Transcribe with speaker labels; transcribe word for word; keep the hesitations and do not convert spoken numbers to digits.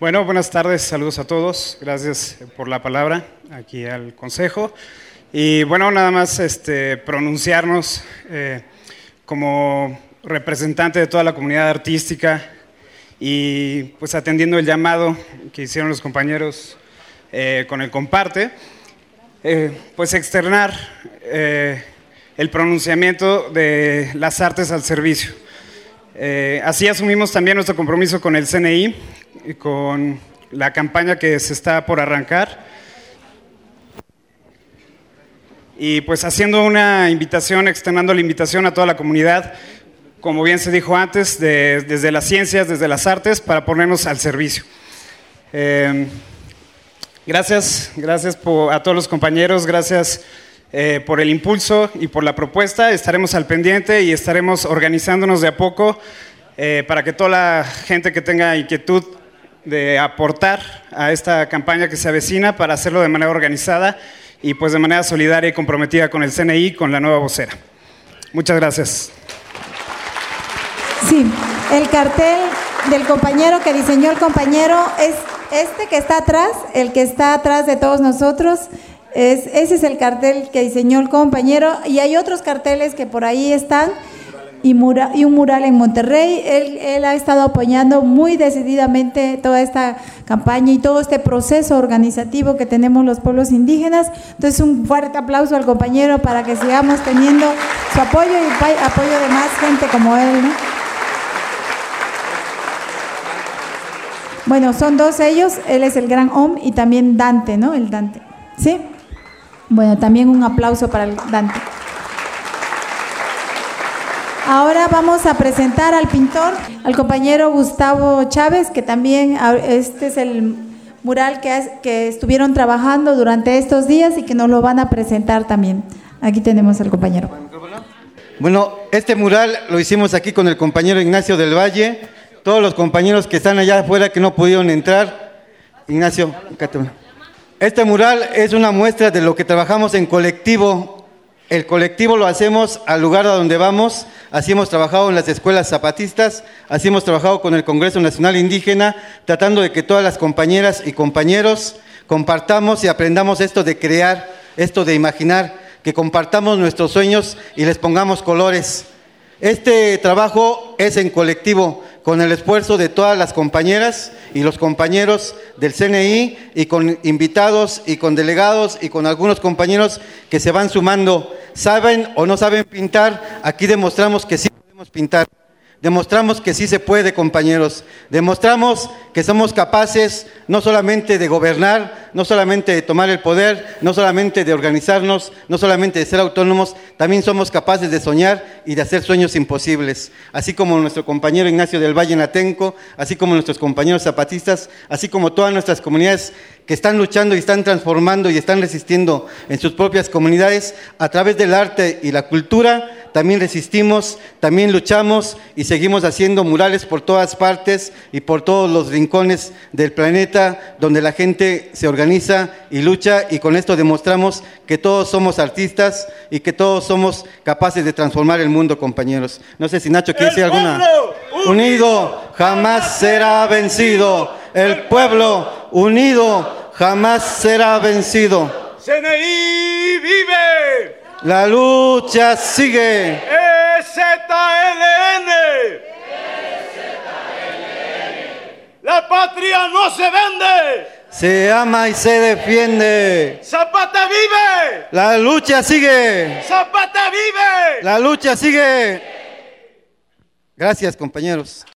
Speaker 1: Bueno, buenas tardes, saludos a todos. Gracias por la palabra aquí al Consejo. Y bueno, nada más este, pronunciarnos eh, como representante de toda la comunidad artística y pues atendiendo el llamado que hicieron los compañeros eh, con el Comparte, eh, pues externar eh, el pronunciamiento de las artes al servicio. Eh, así asumimos también nuestro compromiso con el C N I y con la campaña que se está por arrancar. Y pues haciendo una invitación, externando la invitación a toda la comunidad, como bien se dijo antes, de, desde las ciencias, desde las artes, para ponernos al servicio. Eh, gracias, gracias por, a todos los compañeros, gracias eh, por el impulso y por la propuesta. Estaremos al pendiente y estaremos organizándonos de a poco eh, para que toda la gente que tenga inquietud de aportar a esta campaña que se avecina, para hacerlo de manera organizada y pues de manera solidaria y comprometida con el C N I, con la nueva vocera. Muchas gracias.
Speaker 2: Sí, el cartel del compañero que diseñó el compañero es este que está atrás, el que está atrás de todos nosotros. Es, ese es el cartel que diseñó el compañero, y hay otros carteles que por ahí están, y, mura, y un mural en Monterrey. Él, él ha estado apoyando muy decididamente toda esta campaña y todo este proceso organizativo que tenemos los pueblos indígenas. Entonces, un fuerte aplauso al compañero para que sigamos teniendo su apoyo y apoyo de más gente como él, ¿no? Bueno, son dos ellos, él es el gran Om y también Dante, ¿no? El Dante, ¿sí? Bueno, también un aplauso para el Dante. Ahora vamos a presentar al pintor, al compañero Gustavo Chávez, que también este es el mural que, es, que estuvieron trabajando durante estos días y que nos lo van a presentar también. Aquí tenemos al compañero.
Speaker 3: Bueno, este mural lo hicimos aquí con el compañero Ignacio del Valle. Todos los compañeros que están allá afuera que no pudieron entrar. Ignacio, este mural es una muestra de lo que trabajamos en colectivo. El colectivo lo hacemos al lugar a donde vamos. Así hemos trabajado en las escuelas zapatistas, así hemos trabajado con el Congreso Nacional Indígena, tratando de que todas las compañeras y compañeros compartamos y aprendamos esto de crear, esto de imaginar, que compartamos nuestros sueños y les pongamos colores. Este trabajo es en colectivo, con el esfuerzo de todas las compañeras y los compañeros del C N I, y con invitados y con delegados y con algunos compañeros que se van sumando. ¿Saben o no saben pintar? Aquí demostramos que sí podemos pintar. Demostramos que sí se puede, compañeros. Demostramos que somos capaces no solamente de gobernar, no solamente de tomar el poder, no solamente de organizarnos, no solamente de ser autónomos, también somos capaces de soñar y de hacer sueños imposibles. Así como nuestro compañero Ignacio del Valle en Atenco, así como nuestros compañeros zapatistas, así como todas nuestras comunidades que están luchando y están transformando y están resistiendo en sus propias comunidades, a través del arte y la cultura, también resistimos, también luchamos y seguimos haciendo murales por todas partes y por todos los rincones del planeta, donde la gente se organiza y lucha, y con esto demostramos que todos somos artistas y que todos somos capaces de transformar el mundo, compañeros. No sé si Nacho quiere decir alguna. Unido jamás será vencido. El pueblo unido jamás será vencido.
Speaker 4: C N I vive.
Speaker 3: La lucha sigue.
Speaker 4: E Z L N. La patria no se vende.
Speaker 3: Se ama y se defiende.
Speaker 4: Zapata vive.
Speaker 3: La lucha sigue.
Speaker 4: Zapata vive.
Speaker 3: La lucha sigue. Gracias, compañeros.